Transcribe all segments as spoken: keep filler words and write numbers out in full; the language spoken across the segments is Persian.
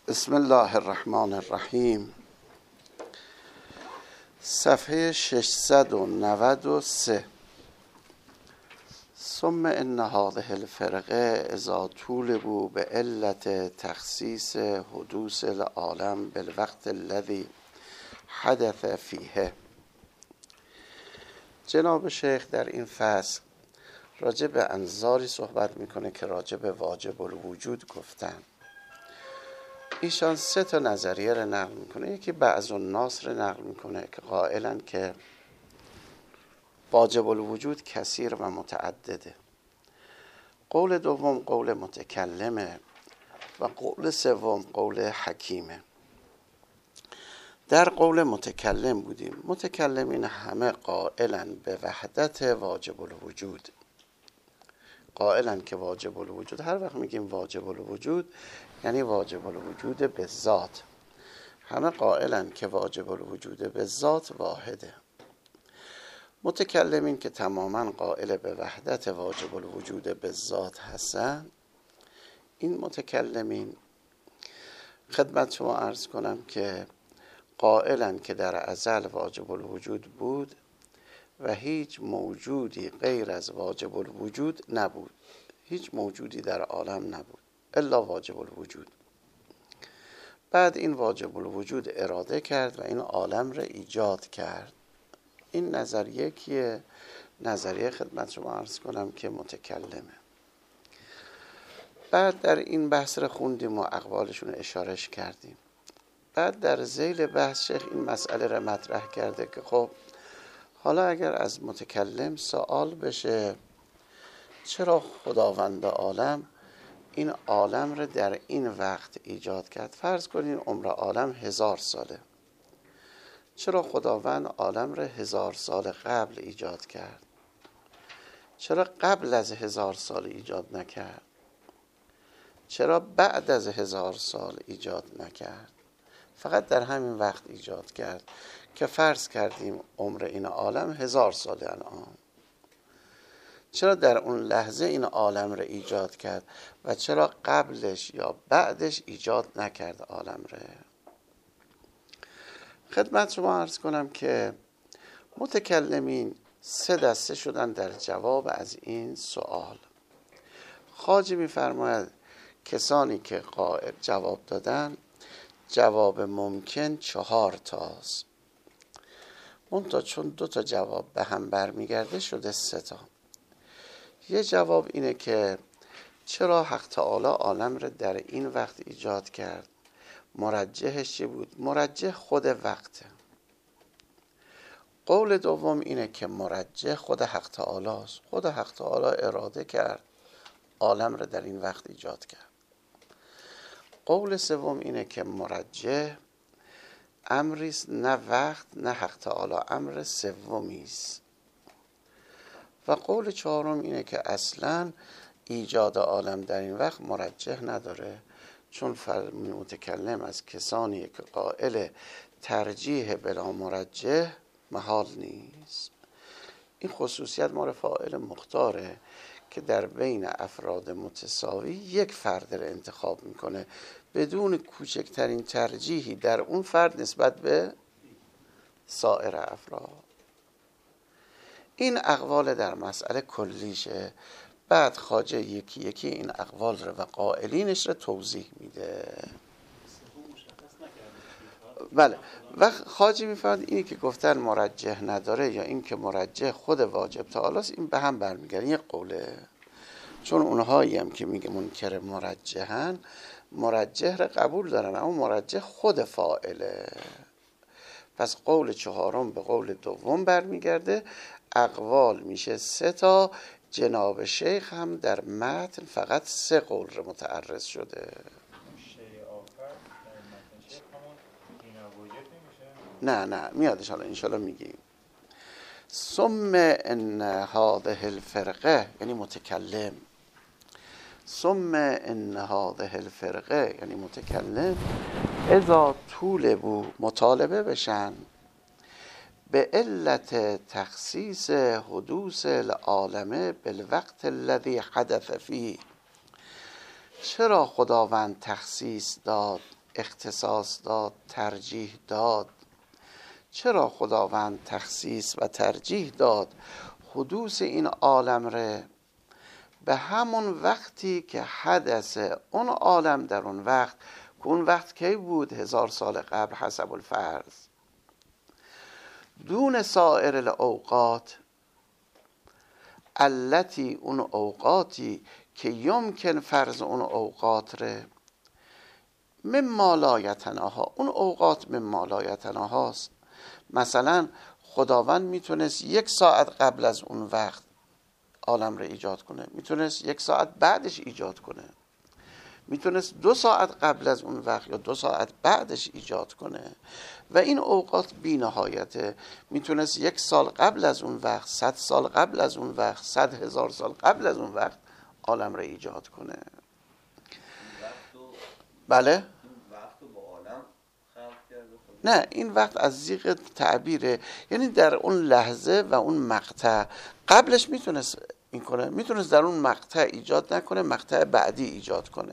بسم الله الرحمن الرحیم. صفحه ششصد و نود و سه. ثم ان هذه الفرقه اذا طولبوا به علت تخصیص حدوث العالم بالوقت الذي حدث فیه. جناب شیخ در این فصل راجع به انظاری صحبت میکنه که راجع به واجب الوجود گفتن. ایشان سه تا نظریه رو نقل میکنه. یکی بعض الناس رو نقل میکنه که قائلن که واجب الوجود کثیر و متعدده. قول دوم قول متکلمه و قول سوم قول حکیمه. در قول متکلم بودیم. متکلمین همه قائلن به وحدت واجب الوجود، قائلن که واجب الوجود، هر وقت میگیم واجب الوجود یعنی واجب الوجود به ذات، همه قائلن که واجب الوجود به ذات واحده. متکلمین که تماما قائل به وحدت واجب الوجود به ذات هستن، این متکلمین خدمت شما عرض کنم که قائلن که در ازل واجب الوجود بود و هیچ موجودی غیر از واجب الوجود نبود. هیچ موجودی در عالم نبود الا واجب الوجود. بعد این واجب الوجود اراده کرد و این عالم را ایجاد کرد. این نظریه که نظریه خدمت شما عرض کنم که متکلمه. بعد در این بحث را خوندیم و اقوالشون اشارش کردیم. بعد در ذیل بحث شیخ این مسئله را مطرح کرده که خب حالا اگر از متکلم سوال بشه چرا خداوند عالم این عالم را در این وقت ایجاد کرد، فرض کنین عمر عالم هزار ساله، چرا خداوند عالم را هزار سال قبل ایجاد کرد؟ چرا قبل از هزار سال ایجاد نکرد؟ چرا بعد از هزار سال ایجاد نکرد؟ فقط در همین وقت ایجاد کرد که فرض کردیم عمر این عالم هزار ساله الان. چرا در اون لحظه این عالم را ایجاد کرد و چرا قبلش یا بعدش ایجاد نکرد عالم را؟ خدمت شما عرض کنم که متکلمین سه دسته شدن در جواب از این سوال. خواجه می‌فرماید کسانی که قائل جواب دادن جواب ممکن چهار تاست، منتها چون دو تا جواب به هم برمیگرده شده سه تا. یه جواب اینه که چرا حق تعالی عالم را در این وقت ایجاد کرد؟ مرجحش چی بود؟ مرجح خود وقته. قول دوم اینه که مرجح خود حق تعالی است. خود حق تعالی اراده کرد عالم را در این وقت ایجاد کرد. قول سوم اینه که مرجح امریست نه وقت نه حق تعالی، امر سومیست. و قول چهارم اینه که اصلا ایجاد عالم در این وقت مرجح نداره، چون متکلم از کسانی که قائل ترجیح بلا مرجح محال نیست. این خصوصیت مال فاعل مختاره که در بین افراد متساوی یک فرد را انتخاب میکنه بدون کوچکترین ترجیحی در اون فرد نسبت به سایر افراد. این اقوال در مسئله کلیشه. بعد خواجه یکی یکی این اقوال رو و قائلینش رو توضیح میده. بله. و خواجه میفرماید اینی که گفتن مرجح نداره یا این که مرجح خود واجب تعالی است، این به هم برمیگرده. یک قوله، چون اونهایی هم که میگه منکر مرجحن مرجح رو قبول دارن اما مرجح خود فاعله. پس قول چهارم به قول دوم برمیگرده. اقوال میشه سه تا. جناب شیخ هم در متن فقط سه قول رو متعرض شده. نه نه میادش، حالا انشالله میگیم. ثم ان هذه الفرقه یعنی متکلم، ثم ان هذه الفرقه یعنی متکلم اذا طولبوا مطالبه بشن به علت تخصیص حدوث العالم بالوقت الذي حدث فيه. چرا خداوند تخصیص داد اختصاص داد، ترجیح داد؟ چرا خداوند تخصیص و ترجیح داد حدوث این عالم ره به همون وقتی که حدث اون عالم در اون وقت، که اون وقت کی بود؟ هزار سال قبل حسب الفرض. دون سایر الاوقات التي، اون اوقاتی که یمکن فرض اون اوقات ره مما لا یتناها، اون اوقات مما لا یتناهاست. مثلا خداوند میتونست یک ساعت قبل از اون وقت عالم رو ایجاد کنه، میتونست یک ساعت بعدش ایجاد کنه، میتونست دو ساعت قبل از اون وقت یا دو ساعت بعدش ایجاد کنه و این اوقات بی نهایته. میتونست یک سال قبل از اون وقت، صد سال قبل از اون وقت، صد هزار سال قبل از اون وقت عالم رو ایجاد کنه. بله؟ نه، این وقت از زیغ تعبیره، یعنی در اون لحظه و اون مقطع. قبلش میتونست این کنه، میتونست در اون مقطع ایجاد نکنه، مقطع بعدی ایجاد کنه.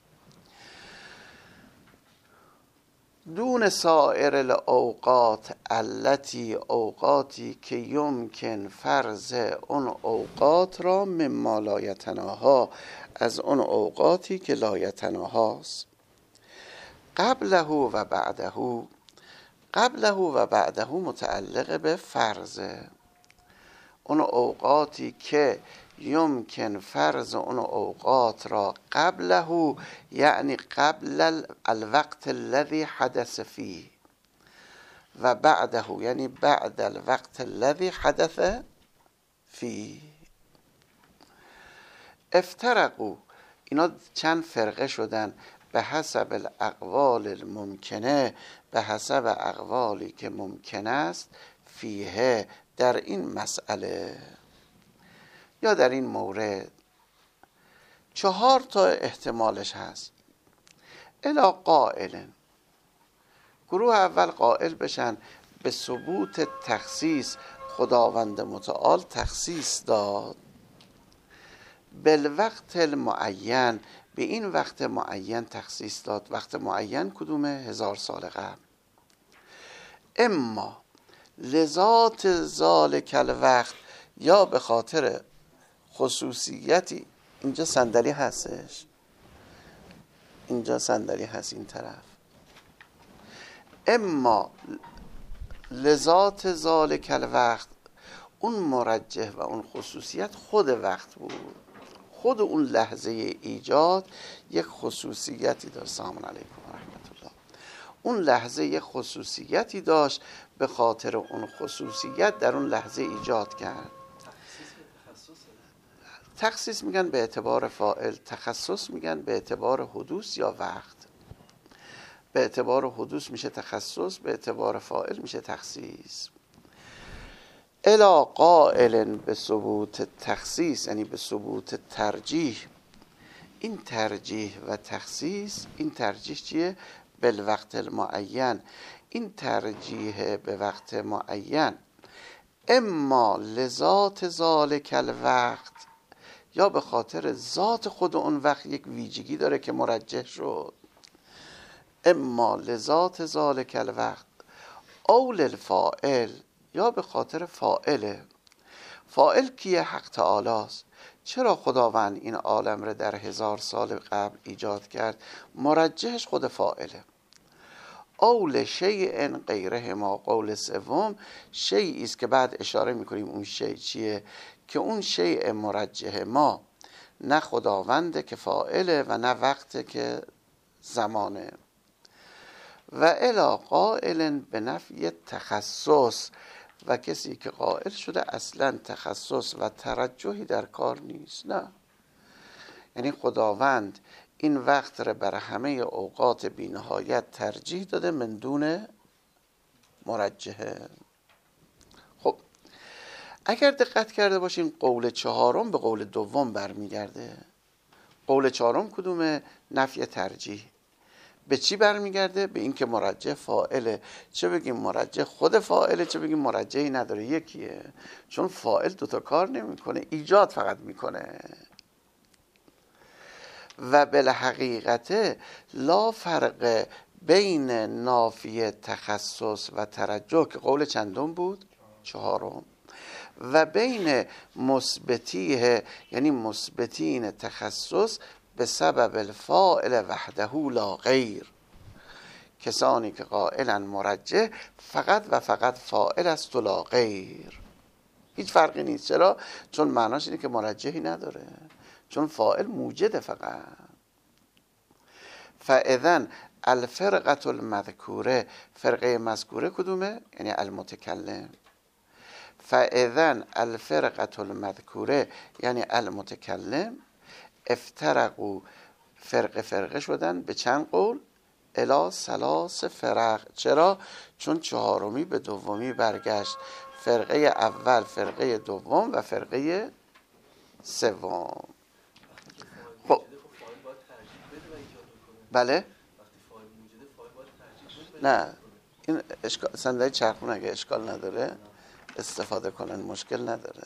دون سایر الاوقات التي، اوقاتی که یمکن فرض اون اوقات را مما لا یتناها، از اون اوقاتی که لا یتناهاست. قبله و بعده، قبله و بعده متعلق به فرضه. اون اوقاتی که یمکن فرض اون اوقات را قبله، یعنی قبل الوقت الذي حدث فيه، و بعده یعنی بعد الوقت الذي حدث فيه. افترقوا، اینا چند فرقه شدن به حسب الاقوال الممکنه، به حسب اقوالی که ممکن است، فیه، در این مسئله یا در این مورد. چهار تا احتمالش هست. الا قائل، گروه اول قائل بشن به ثبوت تخصیص، خداوند متعال تخصیص داد بالوقت المعین، به این وقت معین تخصیص داد. وقت معین کدومه؟ هزار سال قبل. اما لذات ذالک الوقت، یا به خاطر خصوصیتی، اینجا صندلی هستش، اینجا صندلی هست این طرف. اما لذات ذالک الوقت، اون مرجح و اون خصوصیت خود وقت بود، خود اون لحظه ایجاد یک خصوصیتی داشت. سلام علیکم و رحمت الله. اون لحظه یک خصوصیتی داشت، به خاطر اون خصوصیت در اون لحظه ایجاد کرد. تخصیص میگن به اعتبار فاعل، تخصص میگن به اعتبار حدوث یا وقت. به اعتبار حدوث میشه تخصص، به اعتبار فاعل میشه تخصیص. الا قائل به ثبوت تخصیص، یعنی به ثبوت ترجیح. این ترجیح و تخصیص، این ترجیح چیه؟ بالوقت المعین، این ترجیح به وقت معین. اما لذات ذالک الوقت، یا به خاطر ذات خود اون وقت یک ویژگی داره که مرجح شد. اما لذات ذالک الوقت او للفاعل، یا به خاطر فاعله. فاعل کیه؟ حق تعالی است. چرا خداوند این عالم را در هزار سال قبل ایجاد کرد؟ مرجحش خود فاعله. اول شیء غیره ما، قول سوم شیئی است که بعد اشاره میکنیم اون شیء چیه، که اون شیء مرجح ما نه خداونده که فاعله و نه وقت که زمانه. و الی قائل به نفی تخصص، و کسی که قائل شده اصلا تخصص و ترجحی در کار نیست. نه، یعنی خداوند این وقت را بر همه اوقات بی نهایت ترجیح داده من دون مرجحه. خب اگر دقت کرده باشین قول چهارم به قول دوم برمیگرده. قول چهارم کدومه؟ نفی ترجیح. به چی برمیگرده؟ به این که مرجح فاعله. چه بگیم مرجح خود فاعله، چه بگیم مرجحی نداره، یکیه. چون فاعل دوتا کار نمیکنه، ایجاد فقط میکنه. و بالحقیقت لا فرق بین نافی تخصص و ترجح که قول چندم بود؟ چهارم. و بین مثبتیه یعنی مثبتین تخصص به سبب الفاعل وحده لا غیر، کسانی که قائلا مرجح فقط و فقط فاعل است و لا غیر، هیچ فرقی نیست. چرا؟ چون معناش اینه که مرجحی نداره، چون فاعل موجده فقط. فاذن الفرقه المذکوره، فرقه مذکوره کدومه؟ یعنی المتکلم. فاذن الفرقه المذکوره یعنی المتکلم، افترقوا، فرقه فرقه شدن به چند قول؟ الی ثلاث فرق. چرا؟ چون چهارمی به دومی برگشت، فرقه اول، فرقه دوم و فرقه سوم. خب بله؟ نه این اشکال، صندلی چرخون اگه اشکال نداره استفاده کنن، مشکل نداره.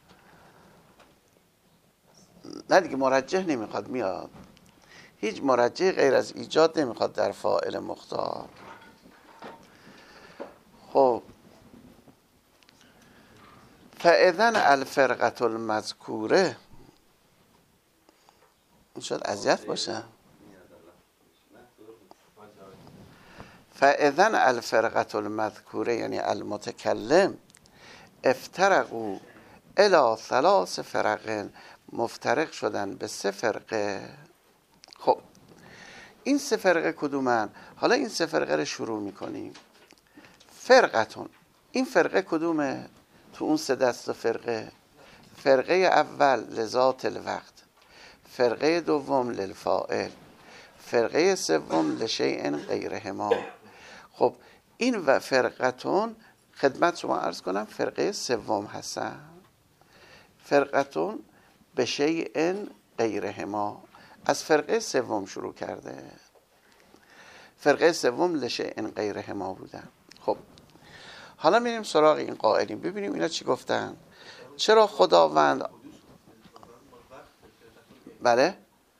نه دیگه مرجح نمیخواد، میاد هیچ مرجح غیر از ایجاد نمیخواد در فاعل مختار. خب فاذن الفرقه المذکوره، شاید اذیت باشه. فاذن الفرقه المذکوره یعنی المتکلم، افترقوا الی ثلاث فرق، مفترق شدن به سه فرقه. خب این سه فرقه کدومن؟ حالا این سه فرقه رو شروع میکنیم. فرقتون، این فرقه کدومه تو اون سه دست فرقه؟ فرقه اول لذات الوقت، فرقه دوم للفاعل، فرقه سوم لشیء غیرهما. خب این و فرقتون خدمت شما عرض کنم فرقه سوم هستن، فرقتون به شیء غیرهما، از فرقه سوم شروع کرده، فرقه سوم لشیء غیرهما بودن. خب حالا میریم سراغ این قائلین، ببینیم اینا چی گفتن. چرا خداوند بله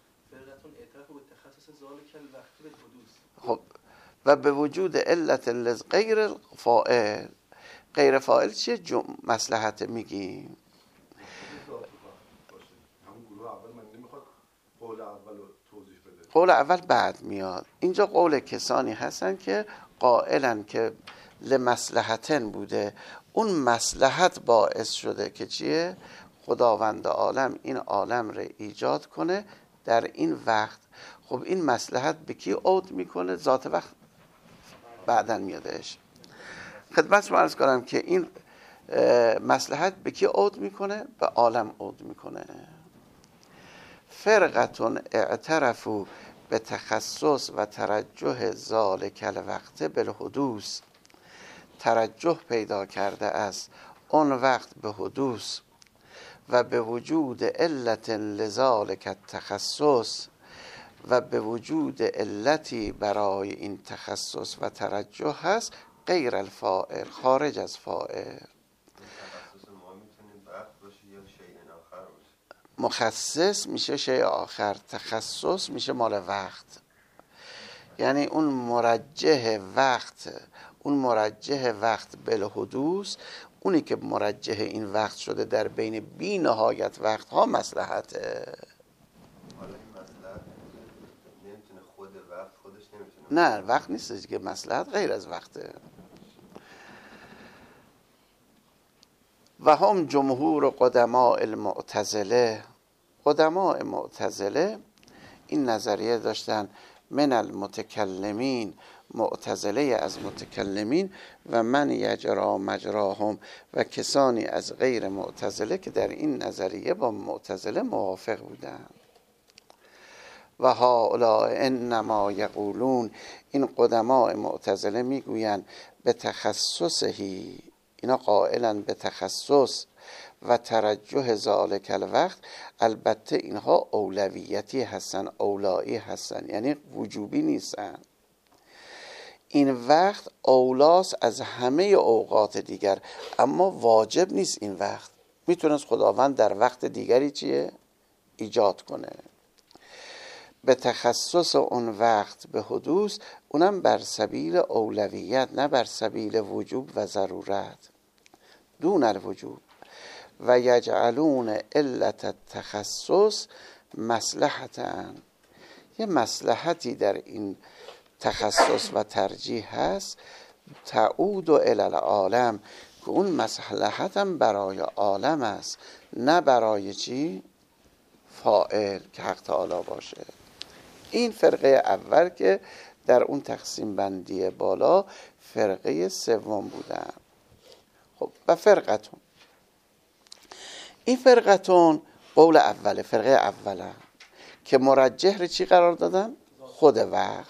خب و به وجود علت لز غیر فاعل، غیر فاعل چیه؟ جم... مصلحت میگیم. قول اول بعد میاد، اینجا قول کسانی هستن که قائلن که لمصلحتن بوده، اون مصلحت باعث شده که چیه؟ خداوند عالم این عالم رو ایجاد کنه در این وقت. خب این مصلحت به کی عود میکنه؟ ذات وقت بعدن میادش. خدمت شما عرض کنم که این مصلحت به کی عود میکنه؟ به عالم عود میکنه. فرقتون اعترفوا به تخصص و ترجح ذالک الوقت بالحدوث، ترجح پیدا کرده است اون وقت به حدوث و به وجود علت لذالک التخصص، و به وجود علتی برای این تخصص و ترجح هست غیر الفاعل، خارج از فاعل. مخصص میشه شیء آخر، تخصص میشه مال وقت. یعنی اون مرجح وقت، اون مرجح وقت بالحدوث، اونی که مرجح این وقت شده در بین بی نهایت وقت ها مصلحته. نه وقت نیست که مصلحت غیر از وقته. و هم جمهور قدماء المعتزله، قدماء معتزله این نظریه داشتن من المتکلمین، معتزله از متکلمین، و من یجرا مجراهم، و کسانی از غیر معتزله که در این نظریه با معتزله موافق بودند. و هؤلاء انما یقولون، این قدماء معتزله میگویند به تخصصهی، اینا قائلن به تخصص و ترجح ذالک الوقت، البته اینها اولویتی هستن، اولایی هستن، یعنی وجوبی نیستن. این وقت اولاست از همه اوقات دیگر، اما واجب نیست. این وقت میتونست خداوند در وقت دیگری چیه؟ ایجاد کنه. به تخصص اون وقت به حدوث، اونم بر سبیل اولویت نه بر سبیل وجوب و ضرورت، دون الوجوب. و یجعلون علت التخصص مصلحتن، یه مصلحتی در این تخصص و ترجیح هست، تعود الی العالم، که اون مصلحت هم برای عالم است، نه برای چی؟ فاعل که حق تعالی باشه. این فرقه اول که در اون تقسیم بندی بالا فرقه سوم بودن. خب و فرقتون، این فرقتون قول اوله، فرقه اوله که مرجح رو چی قرار دادن؟ خود وقت.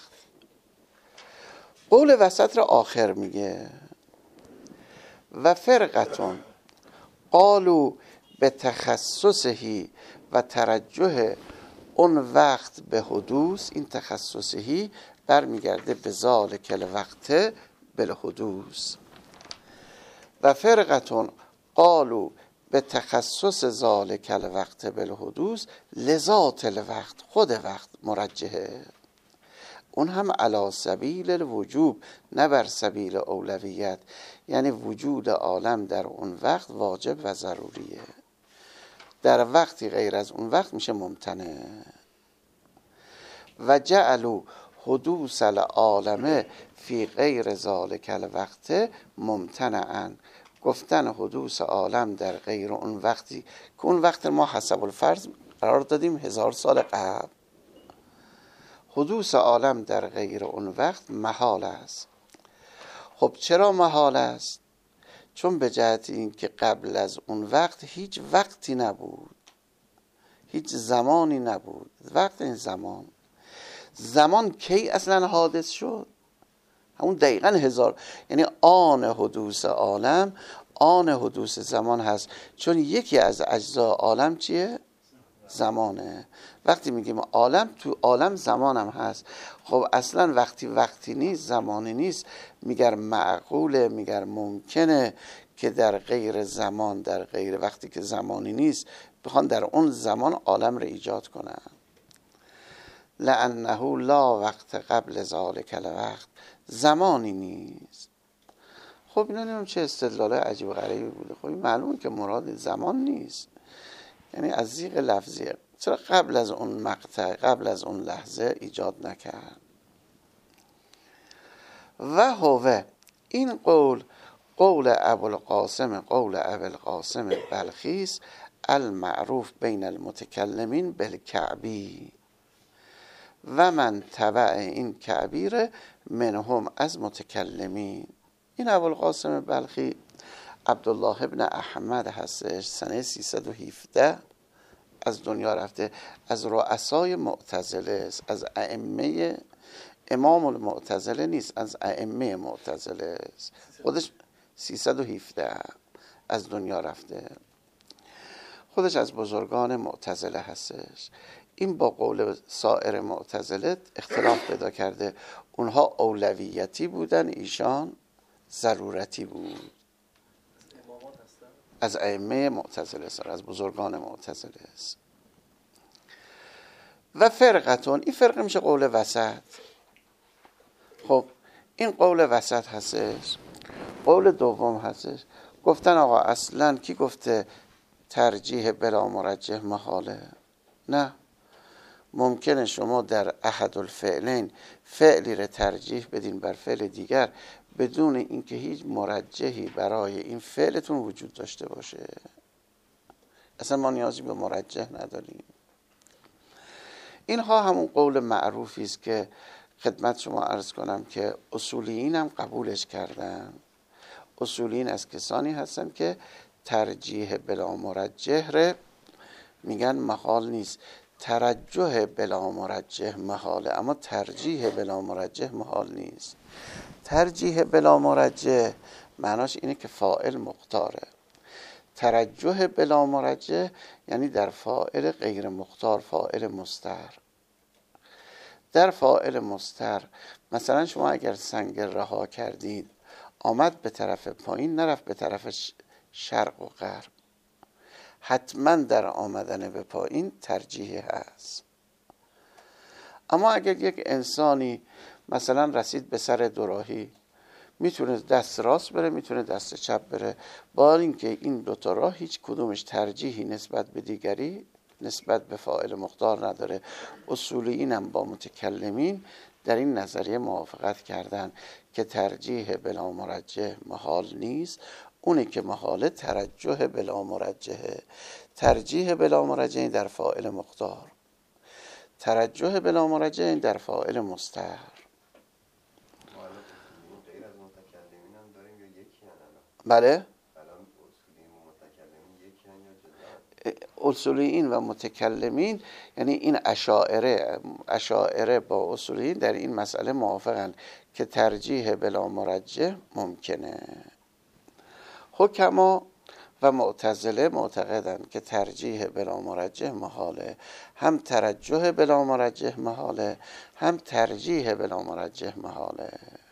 قول وسط رو آخر میگه و فرقتون قالوا به تخصصهی و ترجح اون وقت به حدوث، این تخصصهی برمیگرده به ذالک الوقت بالحدوث. و فرقتون قالوا به تخصص ذالک الوقت بالحدوث لذات الوقت، خود وقت مرجحه، اون هم علی سبیل الوجوب نه بر سبیل اولویت، یعنی وجود عالم در اون وقت واجب و ضروریه، در وقتی غیر از اون وقت میشه ممتنع. و جعلوا حدوث العالم فی غیر ذالک الوقت ممتنعا، گفتن حدوث عالم در غیر اون وقتی که اون وقت ما حسب الفرض قرار دادیم هزار سال قبل، حدوث عالم در غیر اون وقت محال است. خب چرا محال است؟ چون به جهت این که قبل از اون وقت هیچ وقتی نبود، هیچ زمانی نبود. وقت این زمان، زمان کی اصلا حادث شد؟ همون دقیقا هزار، یعنی آن حدوث عالم آن حدوث زمان هست، چون یکی از اجزای عالم چیه؟ زمانه. وقتی میگیم عالم، تو عالم زمان هم هست. خب اصلا وقتی وقتی نیست، زمانی نیست، میگر معقوله، میگر ممکنه که در غیر زمان، در غیر وقتی که زمانی نیست، بخوان در اون زمان عالم رو ایجاد کنن. لانه لا وقت قبل ذالک الوقت، زمانی نیست. خب اینا نمیم چه استدلال عجیب و غریبی بوده. خب معلومه که مراد زمان نیست، یعنی از زیغ لفظیه. چرا قبل از اون مقطع، قبل از اون لحظه ایجاد نکرد؟ و هو، این قول قول ابوالقاسم، قول ابوالقاسم بلخی المعروف بین المتکلمین بالکعبی و من تبع این کعبیر منهم از متکلمین. این ابوالقاسم بلخی عبدالله ابن احمد هستش، سنه سیصد و هفده از دنیا رفته، از رؤسای معتزله است، از ائمه، امام المعتزله نیست، از ائمه معتزله است. خودش سیصد و هفده از دنیا رفته، خودش از بزرگان معتزله هستش. این با قول سایر معتزله اختلاف پیدا کرده، اونها اولویتی بودن، ایشان ضرورتی بود. از ائمه معتزله است، از بزرگان معتزله است. و فرقتون، این فرقه میشه قول وسط. خب این قول وسط هستش. قول دوم هستش، گفتن آقا اصلا کی گفته ترجیح بلا مرجح محاله؟ نه، ممکنه شما در احد الفعلین فعلی رو ترجیح بدین بر فعل دیگر بدون اینکه هیچ مرجحی برای این فعلتون وجود داشته باشه. اصلا ما نیازی به مرجح نداریم. اینها همون قول معروفی است که خدمت شما عرض کنم که اصولیین هم قبولش کردن. اصولیین از کسانی هستن که ترجیح بلا مرجح رو میگن محال نیست. ترجح بلا مرجح محاله، اما ترجیح بلا مرجح محال نیست. ترجیح بلا مرجح معناش اینه که فاعل مختاره. ترجح بلا مرجح یعنی در فاعل غیر مختار، فاعل مستر. در فاعل مستر مثلا شما اگر سنگ رها کردید آمد به طرف پایین، نرفت به طرف شرق و غرب، حتما در آمدن به پایین ترجیح هست. اما اگر یک انسانی مثلا رسید به سر دوراهی، میتونه دست راست بره، میتونه دست چپ بره، با اینکه این دوتا راه هیچ کدومش ترجیحی نسبت به دیگری نسبت به فاعل مختار نداره. اصولیین هم با متکلمین در این نظریه موافقت کردن که ترجیح بلا مرجح محال نیست. اونه که محاله ترجح بلا مرجحه. ترجیح بلا مرجح در فاعل مختار، ترجح بلا مرجح در فاعل مستتر. بله، اصولیین و متکلمین یعنی این اشاعره اشاعره با اصولیین در این مسئله موافقن که ترجیح بلا مرجح ممکنه. حکما و معتزله معتقدند که ترجیح بلا مرجح محاله. هم ترجح بلا مرجح محاله، هم ترجیح بلا مرجح محاله.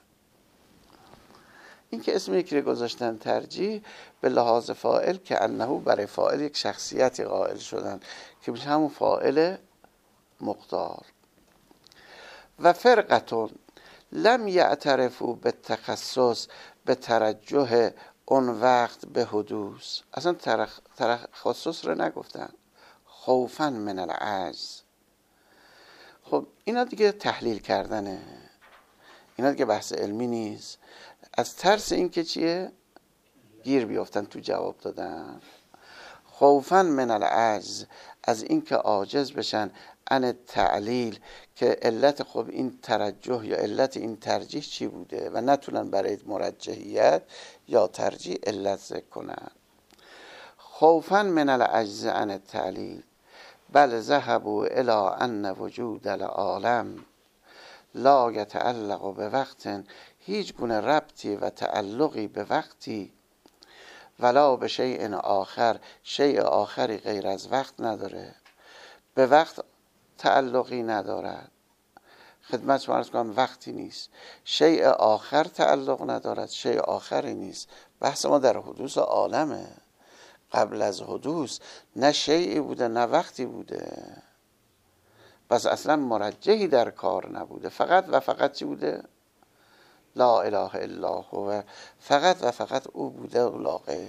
این که اسم یکی رو گذاشتن ترجیح به لحاظ فاعل که انه برای فاعل یک شخصیتی قائل شدن که میشه همون فاعل مقدار. و فرقتون لم یعترفوا به تخصص به ترجح اون وقت به حدوث. اصلا ترخ... تخصص رو نگفتن، خوفا من العجز. خب اینا دیگه تحلیل کردنه، اینا دیگه بحث علمی نیست. از ترس این که چیه گیر بیافتن تو جواب دادن. خوفا من العجز، از این که عاجز بشن عن تعلیل که علت خب این ترجح یا علت این ترجیح چی بوده و نتونن برای مرجحیت یا ترجیح علت ذکر کنن. خوفا من العجز عن التعلیل بل ذهبوا الى ان وجود العالم لا یتعلق به وقت، هیچ گونه ربطی و تعلقی به وقتی ولا به شیء آخر، شیء آخری غیر از وقت نداره، به وقت تعلقی ندارد. خدمت شما عرض کنم وقتی نیست، شیء آخر تعلق ندارد، شیء آخری نیست. بحث ما در حدوث عالمه. قبل از حدوث نه شیئی بوده نه وقتی بوده، پس اصلا مرجحی در کار نبوده. فقط و فقط چی بوده؟ لا اله الا هو، فقط و فقط او بوده و لا غیر.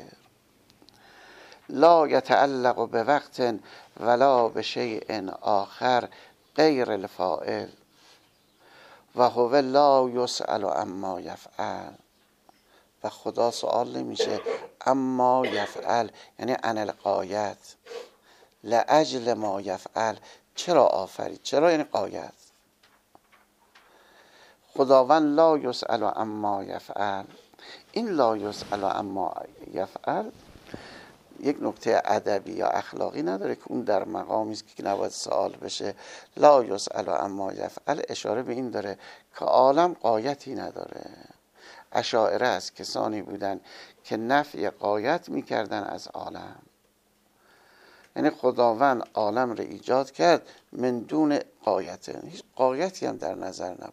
لا یتعلق به وقت ولا به شیء آخر غیر الفاعل و هو لا یسأل عما یفعل. و خدا سوال نمیشه اما یفعل، یعنی عن الغایت، لاجل ما یفعل، چرا آفرید، چرا یعنی غایت. خداوند لا یسأل عما یفعل. این لا یسأل عما یفعل یک نکته ادبی یا اخلاقی نداره که اون در مقامی است که نباید سوال بشه. لا یسأل عما یفعل اشاره به این داره که عالم غایتی نداره. اشاعره از کسانی بودن که نفی غایت میکردن از عالم، یعنی خداوند عالم رو ایجاد کرد من دون غایت، هیچ غایتی هم در نظر نبود.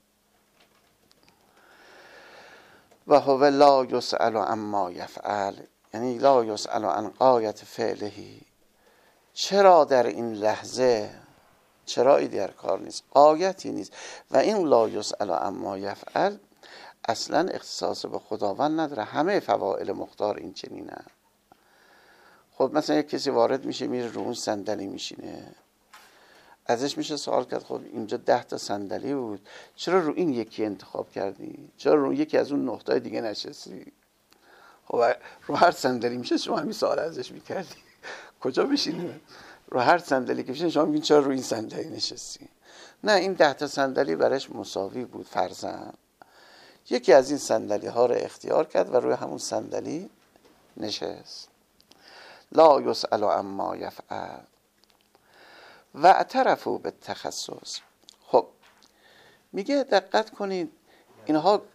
و هو لا یسأل عما یفعل، یعنی لا یسأل عن غایت فعلهی. چرا در این لحظه چرایی در کار نیست، غایتی نیست. و این لا یسأل عما یفعل اصلا اختصاص به خداوند نداره، همه فواعل مختار این چنینه. خب مثلا یک کسی وارد میشه میره رو اون صندلی میشینه، ازش میشه سوال کرد خب اینجا ده تا صندلی بود، چرا رو این یکی انتخاب کردی؟ چرا رو یکی از اون نقطه‌های دیگه نشستی؟ خب رو هر صندلی میشه شما همین سوال ازش میکردی کجا بشینه؟ رو هر صندلی که بشینه شما میگین چرا رو این صندلی نشستی؟ نه، این ده تا صندلی برش مساوی بود فرضاً. یکی از این صندلی ها رو اختیار کرد و روی همون صندلی نشست. لا یسأل عما یفعل و اعترفوا به تخصص. خب میگه دقت کنید اینها این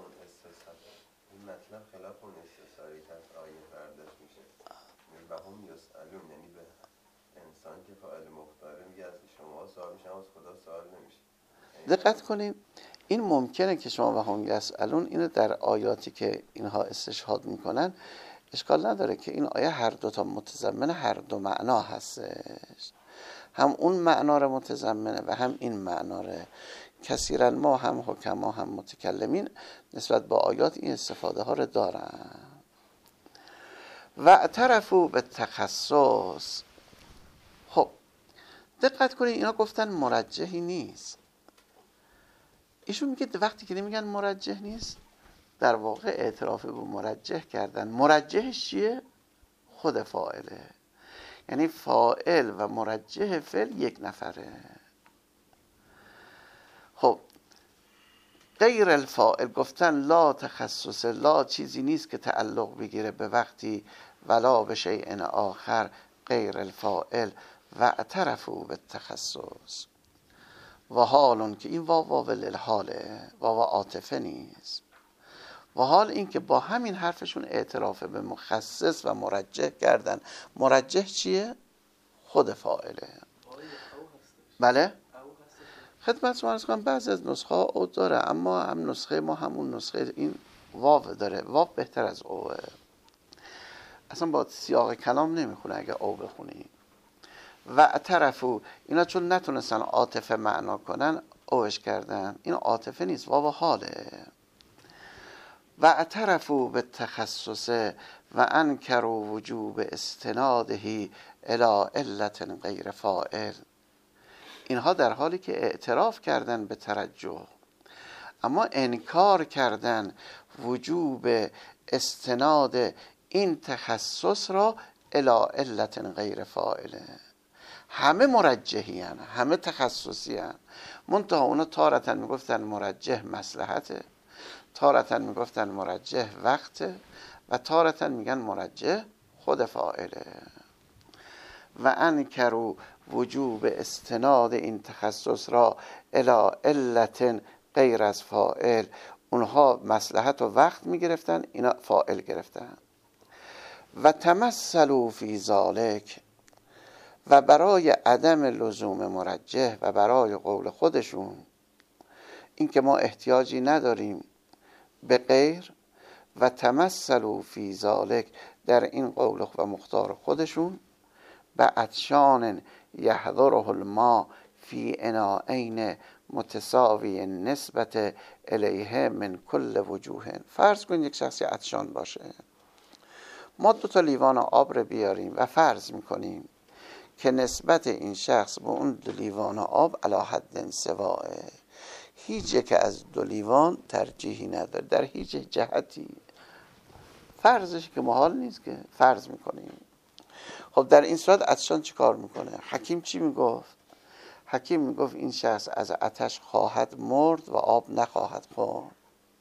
مطلب خلاف اون استثاری که از آیه برداشت میشه و هم یسألون، یعنی به انسان که فاعل مختاره میگه از شما سوال میشه، از خدا سوال نمیشه. دقت کنید این ممکنه که شما و هم یسألون اینو در آیاتی که اینها استشهاد میکنن اشکال نداره که این آیه هر دو تا متضمن هر دو معنا هستش. هم اون معنا رو متضمنه و هم این معنا رو. کثیرا ما هم حکما هم متکلمین نسبت با آیات این استفاده ها رو دارن. و اعترفوا به تخصص. خب دقت کنید اینا گفتن مرجحی نیست. ایشون میگه وقتی که نمیگن مرجح نیست در واقع اعتراف به مرجح کردن. مرجحش چیه؟ خود فاعله. یعنی فاعل و مرجح فعل یک نفره. خب غیر الفاعل گفتن لا تخصص، لا چیزی نیست که تعلق بگیره به وقتی، ولا به شیء آخر غیر الفاعل. و اعترفوا به تخصص و حالون که این واو واو للحاله، واو عاطفه نیست. و حال این که با همین حرفشون اعتراف به مخصص و مرجح کردن. مرجح چیه؟ خود فاعله. بله؟ خدمت شما عرض کنم بعضی از نسخه ها او داره، اما هم نسخه ما همون نسخه این واو داره. واو بهتر از اوه. اصلا با سیاق کلام نمیخونه اگه او بخونی. و اعترفوا اینا چون نتونستن عاطفه معنا کنن اوش کردن. این عاطفه نیست، واو حاله. و اعترفوا به تخصص و انکروا وجوب استناده الی علت غیر فاعل. اینها در حالی که اعتراف کردن به ترجح اما انکار کردن وجوب استناد این تخصص را الی علت غیر فاعله. همه مرجحی هن، همه خصوصی هن، منتها اونا تارتن میگفتن مرجح مصلحته، تارتن میگفتن مرجح وقته و تارتن میگن مرجح خود فاعله. و انکروا وجوب استناد این تخصص را الی علت غیر از فاعل. اونها مصلحت و وقت میگرفتن، اینا فاعل گرفتن. و تمثلوا فی ذالک، و برای عدم لزوم مرجح و برای قول خودشون این که ما احتیاجی نداریم به غیر، و تمثلوا فی ذالک در این قول و مختار خودشون به عطشان یحضره الماء فی اناءین متساوی نسبت الیه من کل وجوه. فرض کن یک شخصی عطشان باشه، ما دو تا لیوان آب رو بیاریم و فرض میکنیم که نسبت این شخص به اون دو لیوان آب علی حد سواه، هیچ یک از دو لیوان ترجیحی نداره در هیچ جهتی. فرضش که محال نیست که فرض میکنیم. خب در این صورت عطشان چی کار میکنه؟ حکیم چی میگفت؟ حکیم میگفت این شخص از عطش خواهد مرد و آب نخواهد خورد.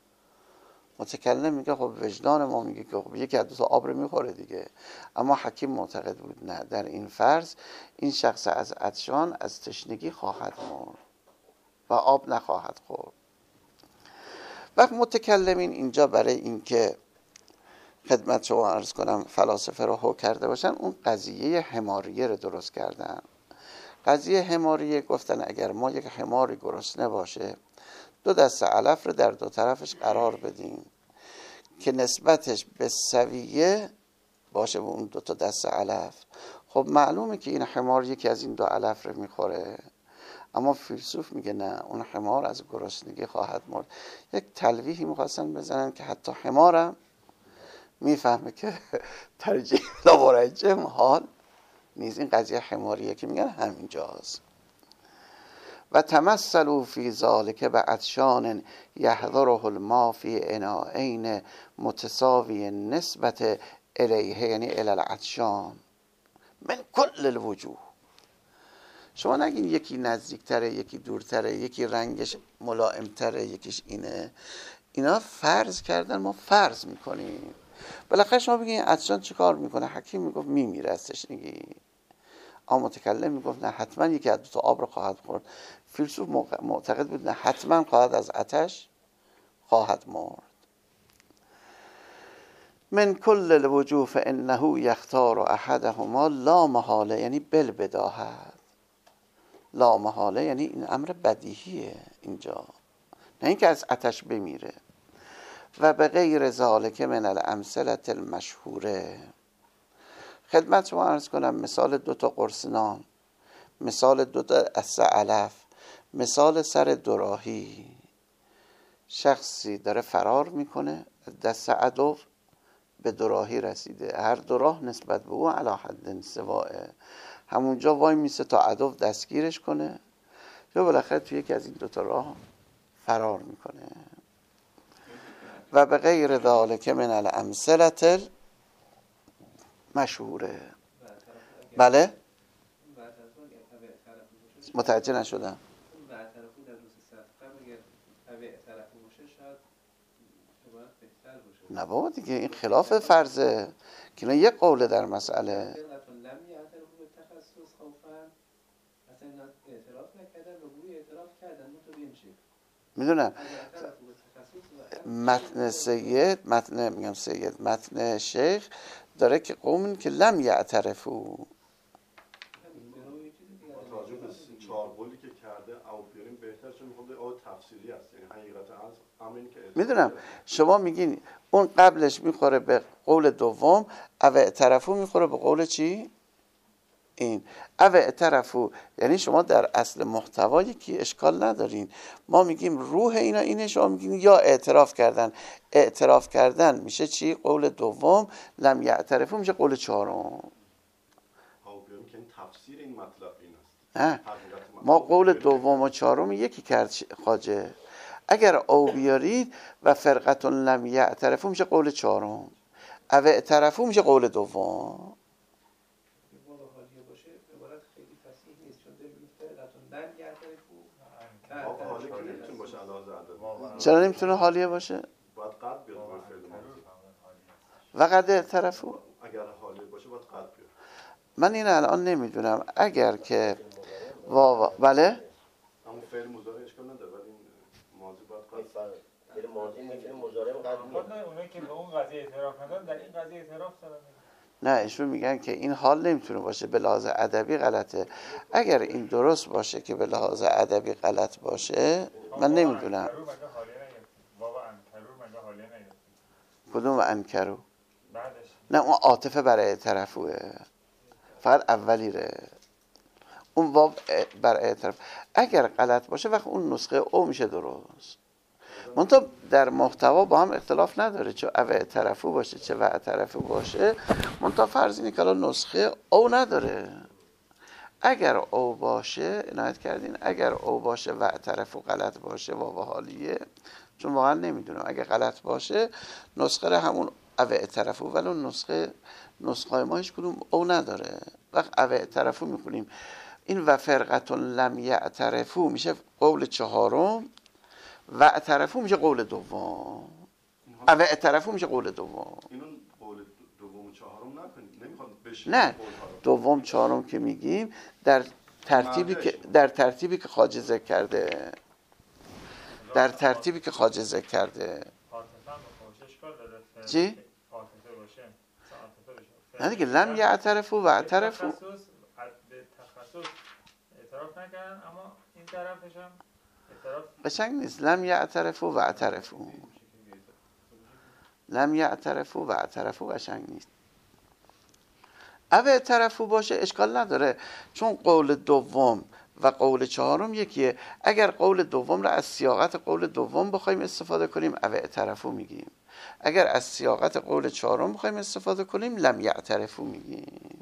متکلم میگه خب وجدان ما میگه که خب یکی از دو تا آب رو میخوره دیگه، اما حکیم معتقد بود نه، در این فرض این شخص از عطشان از تشنگی خواهد مرد و آب نخواهد خورد. وقت متکلمین اینجا برای اینکه خدمت شما عرض کنم فلاسفه رو هو کرده باشن، اون قضیه حماریه رو درست کردن. قضیه حماریه گفتن اگر ما یک حماری گرسنه باشه دو دسته علف رو در دو طرفش قرار بدیم که نسبتش به سویه باشه به اون دو تا دسته علف. خب معلومه که این حمار یکی از این دو علف رو میخوره، اما فیلسوف میگه نه، اون حمار از گرسنگی خواهد مرد. یک تلویحی میخواستن بزنن که حتی حمارم میفهمه که ترجیح لامرجح حال نیست. این قضیه حماریه که میگن همینجاست. و تمثلوا فی ذالک به عطشان یحضره الماء فی اناءین متساوی نسبت الیه، یعنی الی العطشان من کل الوجوه. شما نگین یکی نزدیکتره یکی دورتره، یکی رنگش ملائمتره یکیش اینه. اینا فرض کردن، ما فرض میکنیم. بالاخره شما بگین عطشان چی کار میکنه؟ حکیم میگفت میمیره از تشنگی، اما متکلم میگفت نه، حتما یکی از دو تا آب رو خواهد خورد. فیلسوف معتقد بود نه، حتما خواهد از عطش خواهد مرد. من کل الوجوه فانه یختار احدهما لا محاله، یعنی بالبداهه. لا محاله یعنی این امر بدیهیه اینجا، نه اینکه از عطش بمیره. و به غیر ذالک من الامثله المشهوره. خدمت شما عرض کنم مثال دو تا قرص نان. مثال دو دست علف، مثال سر دوراهی. شخصی داره فرار میکنه، دست عدو به دوراهی رسیده، هر دوراه نسبت به او علی حد سواه، همونجا وای میسه تا عدو دستگیرش کنه یا بالاخره توی یکی از این دوتا راه فرار میکنه. و به غیر ذالک من الامثله مشهوره. بله متوجه نشدم. نه بابا دیگه این خلاف فرضه که نه یک قوله در مسئله. میدونم متن سید، متن میگم سید، متن شیخ داره که قومن که لم یعترفو. راجع به چهار قولی که کرده او بیاریم بهتر، چون میخواد او تفسیری است، یعنی حقیقت از همین که میدونم شما میگین اون قبلش میخوره به قول دوم، او اعترفو میخوره به قول چی؟ این او اعترفو، یعنی شما در اصل محتوا یکی اشکال ندارین. ما میگیم روح اینا اینه، شما میگین یا اعتراف کردن. اعتراف کردن میشه چی؟ قول دوم. لم یعترفو میشه قول چهارم. او بیاریم که این تفسیر این مطلب این است. نه ما قول دوم و چهارم یکی کرد خواجه. اگر او بیارید و فرقتون لم یعترفو میشه قول چهارم، او اعترفو میشه قول دوم. چرا نمیتونه حالیه باشه؟ باید قد بیاد با فعل ماضی. و قد اعترفو اگر حالیه باشه باید قد بیاد. من این الان نمیدونم. اگر که واو بله اما فعل مضارع اشکال نداره، ولی ماضی باید قد. فعل ماضی میگه مضارع قد میاد. نه اونایی که به اون قضیه اعتراف ندارن در این قضیه اعتراف دارن. نه ایشون میگن که این حال نمیتونه باشه، به لحاظ ادبی غلطه. اگر این درست باشه که به لحاظ ادبی غلط باشه من نمیدونم. کدوم انکرو؟ نه اون عاطفه برای اعترافه، فقط اولی ره، اون واو بر اعتراف. اگر غلط باشه وقت اون نسخه او میشه درست. منتها در محتوا با هم اختلاف نداره، چه او اعترافو باشه چه و اعترافو باشه. منتها فرض اینه که الان نسخه او نداره. اگر او باشه عنایت کردین، اگر او باشه و اعترافو غلط باشه واو حالیه، چون واقعا نمیدونم. اگر غلط باشه نسخه را همون او اعترافو، ولی اون نسخه نسخه ما هیچ کدوم او نداره. وقت او اعترافو میکنیم. این و فرقتون لم یعترفو میشه قول چهارم، و اعترفو میشه قول دوم. او اعترفو میشه قول دوم. اینو قول دوم و چهارم نکنید، نمیخواد بشه. نه دوم چهارم که میگیم در ترتیبی که در ترتیبی که خواجه ذکر کرده، در ترتیبی که خواجه ذکر کرده. چی؟ نه دیگه لم یعترفو و اعترفو به تخصص اعتراف نکردن، اما این طرفش هم اعتراف قشنگ نیست. لم یعترفو و اعترفو، لم یعترفو و اعترفو قشنگ نیست. او اعترفو باشه اشکال نداره، چون قول دوم و قول چهارم یکیه. اگر قول دوم را از سیاقت قول دوم بخوایم استفاده کنیم او اعترفو میگیم. اگر از سیاقت قول چهارم بخوایم استفاده کنیم لم یعترفو میگیم.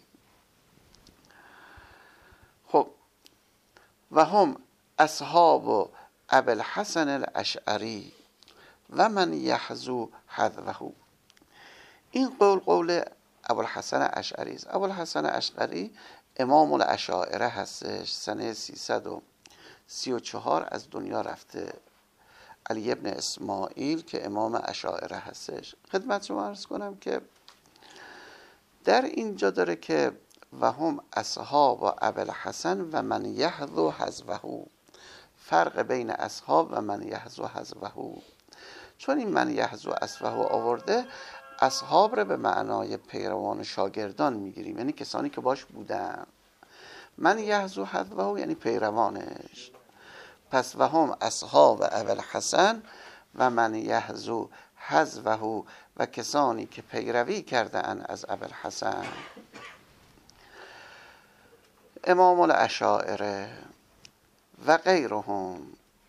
خب و هم اصحاب ابوالحسن الاشعری و من یحذو حذوه. این قول قول ابوالحسن اشعری است. ابوالحسن اشعری امام الاشاعره هستش، سنه سیصد و سی و چهار از دنیا رفته. علی ابن اسماعیل که امام اشاعره هستش. خدمت شما عرض کنم که در اینجا داره که و هم اصحاب ابوالحسن و من یحذو حذوه. فرق بین اصحاب و من یحذو حذوه، چون این من یحذو حذوه آورده، اصحاب رو به معنای پیروان و شاگردان میگیریم، یعنی کسانی که باش بودن. من یحذو حذوه یعنی پیروانش. پس و هم اصحاب ابوالحسن و من یحذو حذوه، و کسانی که پیروی کرده اند از ابوالحسن. امام الاشاعره و غیرهم،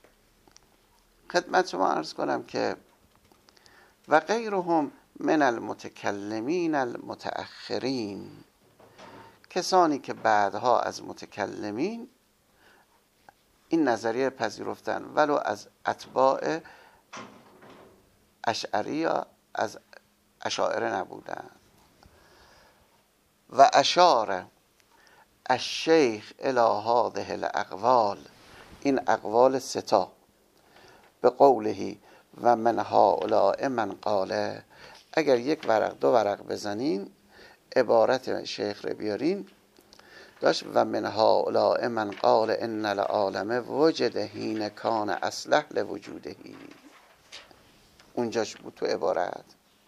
خدمت شما عرض کنم که و غیرهم من المتکلمین المتأخرین، کسانی که بعدها از متکلمین این نظریه پذیرفتن ولو از اتباع اشعری یا از اشاعره نبودن. و اشاره الشیخ الی هذه الاقوال، این اقوال ستا، به قوله و من هؤلاء من قاله، اگر یک ورق دو ورق بزنین عبارت شیخ رو بیارین، داشت و من هؤلاء من قال ان العالم وجد حین کان اصلح لوجوده، اونجاش بود تو عبارت.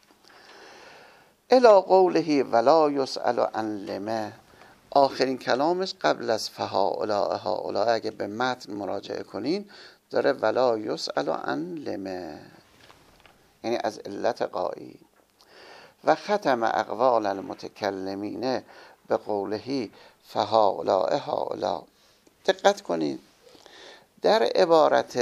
الی قوله ولا یسأل عن لمه، آخرین کلامش قبل از فهؤلاء هؤلاء اگه به متن مراجعه کنین داره ولا یسأل عن لمه، یعنی از علت قایی. و ختم اقوال المتکلمین به قوله فهؤلاء هؤلاء. دقت کنید در عبارت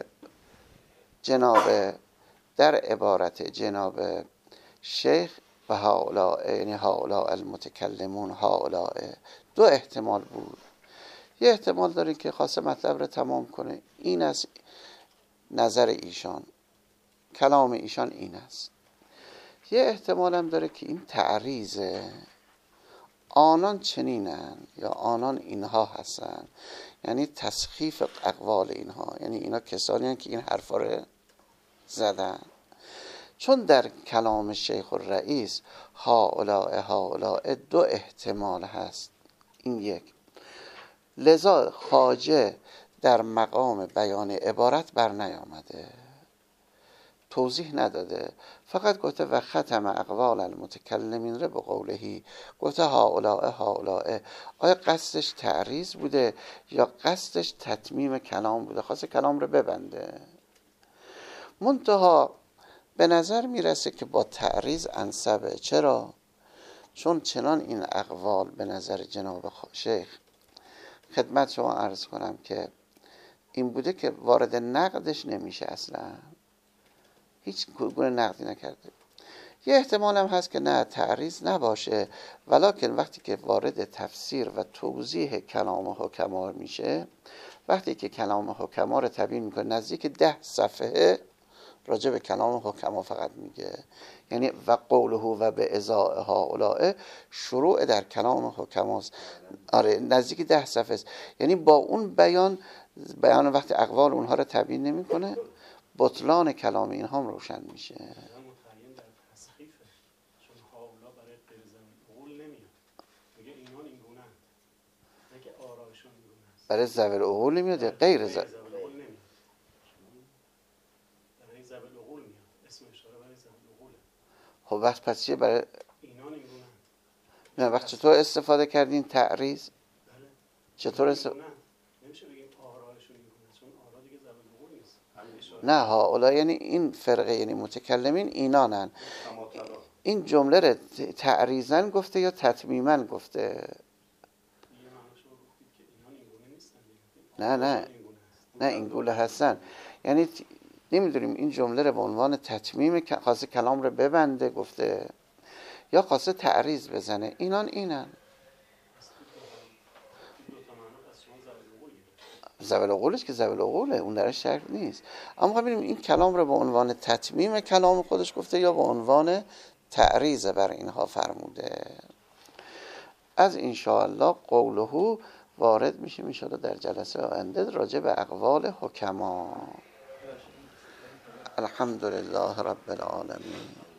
جناب در عبارت جناب شیخ و هؤلاء، یعنی هؤلاء المتکلمون هؤلاء، دو احتمال بود. یه احتمال داره که خاصه مطلب رو تمام کنه، این است نظر ایشان، کلام ایشان این است. یه احتمال هم داره که این تعریضه، آنان چنینن یا آنان اینها هستن، یعنی تسخیف اقوال اینها، یعنی اینا کسانی هستن که این حرفا رو زدن. چون در کلام شیخ الرئیس هؤلاء هؤلاء دو احتمال هست، این یک، لذا خواجه در مقام بیان عبارت بر نیامده، توضیح نداده، فقط گفته و ختم اقوال المتکلمین رو به قولهی، گفته هؤلاء هؤلاء. آیا قصدش تعریض بوده یا قصدش تتمیم کلام بوده؟ خواسته کلام رو ببنده. منتها به نظر میرسه که با تعریض انسبه. چرا؟ چون چنان این اقوال به نظر جناب شیخ، خدمت شما عرض کنم که این بوده که وارد نقدش نمیشه، اصلا هیچ گونه نقدی نکرده. یه احتمال هم هست که نه تعریض نباشه، ولکن وقتی که وارد تفسیر و توضیح کلام حکما میشه، وقتی که کلام حکما رو تبیین میکنه، نزدیک ده صفحه راجع به کلام حکما فقط میگه، یعنی و قوله و به ازاء هؤلاء شروع در کلام حکماست. آره نزدیک ده صفحه است، یعنی با اون بیان بیان وقتی اقوال اونها رو تبیین نمیکنه، بطلان کلام اینها هم روشن میشه. برای ذوی العقول نمیاد، غیر ذوی خب وقت پس چیه برای نه وقت چطور استفاده کردین تعریض؟ چطور استفاده؟ نه هؤلاء یعنی این فرقه، یعنی متکلمین اینانن. این جمله رو تعریضاً گفته یا تتمیماً گفته؟ نه نه نه این گونه هستن، یعنی نمیدونیم این جمله رو به عنوان تتمیم خواسته کلام رو ببنده گفته یا خواسته تعریض بزنه. اینان اینن ذوی العقولش که ذوی العقوله، اون درش شک نیست، اما ببینیم این کلام رو به عنوان تتمیم کلام خودش گفته یا به عنوان تعریض بر اینها فرموده. از ان شاء الله قوله وارد میشه میشه در جلسه آینده راجع به اقوال حکما. الحمدلله رب العالمین.